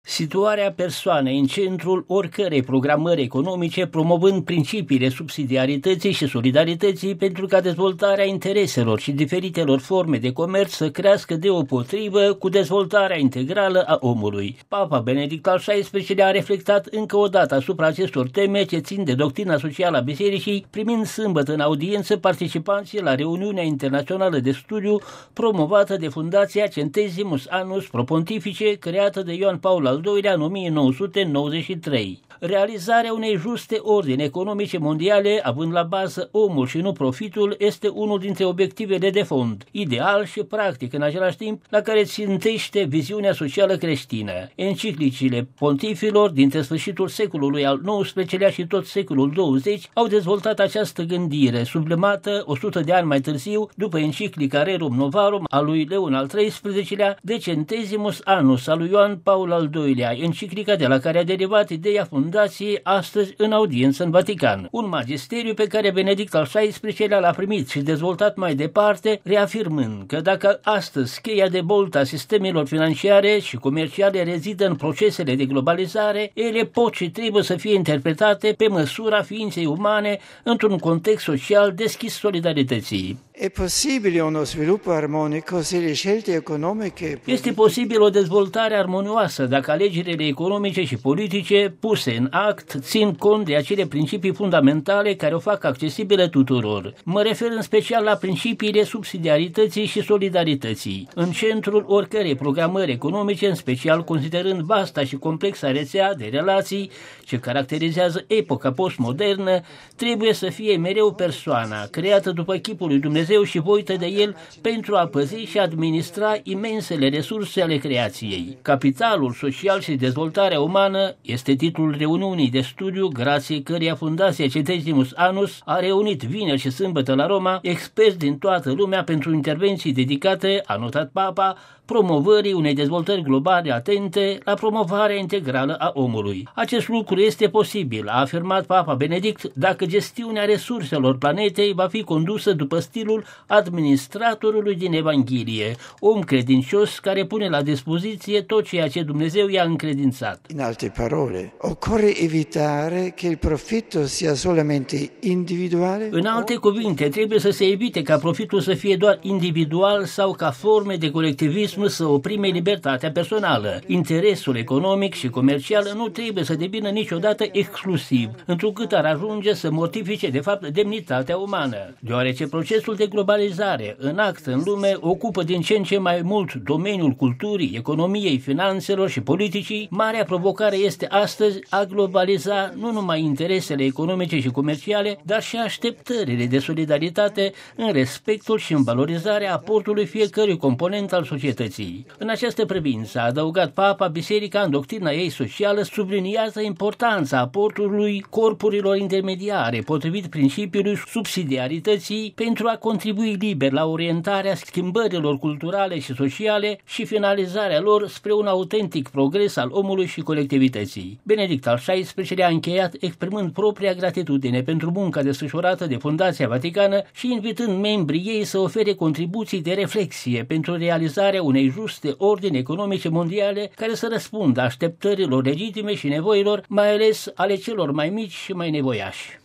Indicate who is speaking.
Speaker 1: Situarea persoanei în centrul oricărei programări economice, promovând principiile subsidiarității și solidarității pentru ca dezvoltarea intereselor și diferitelor forme de comerț să crească deopotrivă cu dezvoltarea integrală a omului. Papa Benedict al XVI-lea a reflectat încă o dată asupra acestor teme ce țin de doctrina socială a Bisericii, primind sâmbătă în audiență participanții la reuniunea internațională de studiu promovată de Fundația Centesimus Annus Pro Pontifice, creată de Ioan Paul al II-lea în 1993. Realizarea unei juste ordini economice mondiale, având la bază omul și nu profitul, este unul dintre obiectivele de fond, ideal și practic în același timp, la care țintește viziunea socială creștină. Enciclicile pontifilor dintre sfârșitul secolului al XIX-lea și tot secolul 20 au dezvoltat această gândire, sublimată 100 de ani mai târziu, după enciclica Rerum Novarum a lui Leon al XIII-lea, de Centesimus Annus a lui Ioan Paul al II-lea, enciclica de la care a derivat ideea fundației astăzi în audiență în Vatican. Un magisteriu pe care Benedict al XVI-lea l-a primit și dezvoltat mai departe, reafirmând că dacă astăzi cheia de boltă a sistemelor financiare și comerciale rezidă în procesele de globalizare, ele pot și trebuie să fie interpretate pe măsura ființei umane într-un context social deschis solidarității. Este posibil o dezvoltare armonioasă dacă alegerile economice și politice puse în act țin cont de acele principii fundamentale care o fac accesibile tuturor. Mă refer în special la principiile subsidiarității și solidarității. În centrul oricărei programări economice, în special considerând vasta și complexa rețea de relații ce caracterizează epoca postmodernă, trebuie să fie mereu persoana, creată după chipul lui Dumnezeu și voită de El pentru a păzi și administra imensele resurse ale creației. Capitalul social și dezvoltarea umană este titlul reuniunii de studiu, grație căreia Fundația Centesimus Annus a reunit vineri și sâmbătă la Roma experți din toată lumea pentru intervenții dedicate, a notat Papa, promovării unei dezvoltări globale atente la promovarea integrală a omului. Acest lucru este posibil, a afirmat Papa Benedict, dacă gestiunea resurselor planetei va fi condusă după stilul administratorului din Evanghelie, om credincios care pune la dispoziție tot ceea ce Dumnezeu i-a încredințat.
Speaker 2: In alte parole, occorre evitare che il profitto sia solamente individuale.
Speaker 1: În alte cuvinte, trebuie să se evite ca profitul să fie doar individual sau ca forme de colectivism să oprime libertatea personală. Interesul economic și comercial nu trebuie să devină niciodată exclusiv, întrucât ar ajunge să mortifice de fapt demnitatea umană. Deoarece procesul de globalizare în act în lume ocupă din ce în ce mai mult domeniul culturii, economiei, finanțelor și politicii, marea provocare este astăzi a globaliza nu numai interesele economice și comerciale, dar și așteptările de solidaritate în respectul și în valorizarea aportului fiecărui component al societății. În această privință, a adăugat Papa, Biserica în doctrina ei socială subliniază importanța aportului corpurilor intermediare, potrivit principiului subsidiarității, pentru a contribui liber la orientarea schimbărilor culturale și sociale și finalizarea lor spre un autentic progres al omului și colectivității. Benedict al XVI-lea a încheiat exprimând propria gratitudine pentru munca desfășurată de Fundația Vaticană și invitând membrii ei să ofere contribuții de reflexie pentru realizarea unei juste ordini economice mondiale care să răspundă așteptărilor legitime și nevoilor, mai ales ale celor mai mici și mai nevoiași.